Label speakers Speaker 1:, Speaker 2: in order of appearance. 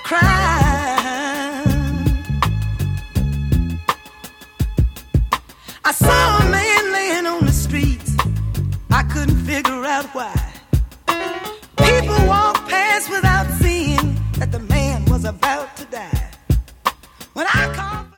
Speaker 1: crime. I saw a man laying on the streets. I couldn't figure out why. People walk past without seeing that the man was about to die.